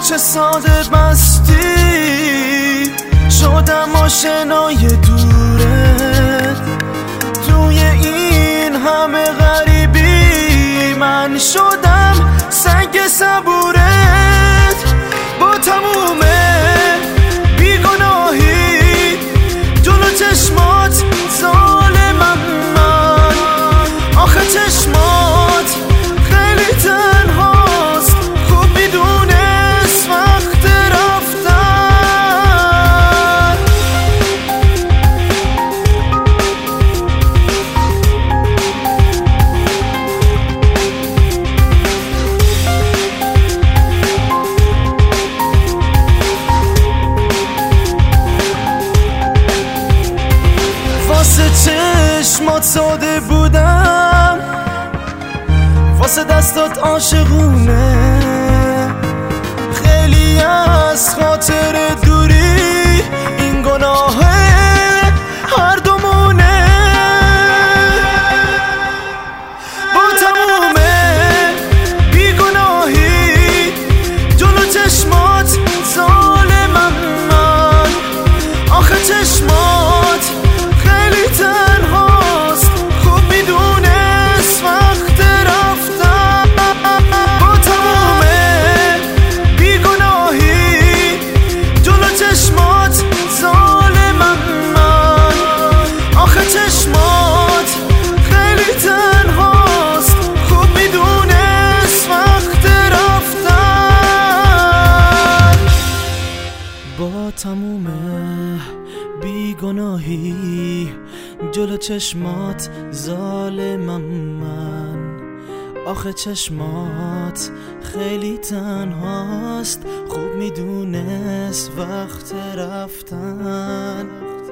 چه ساده بستی شدم آشنای دورت، توی این همه غریبی من شدم سنگ صبورت. با تموم بیگناهی جلو چشمات ظالمم من، آخه چشمات خیلی تنهاست، خوب میدونست وقت رفتن. واسه چشمات ساده بودم، واسه دستات عاشقونه، خیلی از خاطر دوری این گناه هر دومونه. با تموم بیگناهی جلو چشمات ظالمم من، آخه چشمات خیلی تنهاست، خوب میدونست وقت رفتن. با تموم بیگناهی جلو چشمات ظالمم من، آخه چشمات خیلی تنهاست، خوب میدونست وقت رفتن. با تموم بیگناهی جلو چشمات ظالمم من، آخه چشمات خیلی تنهاست، خوب میدونست وقت رفتن.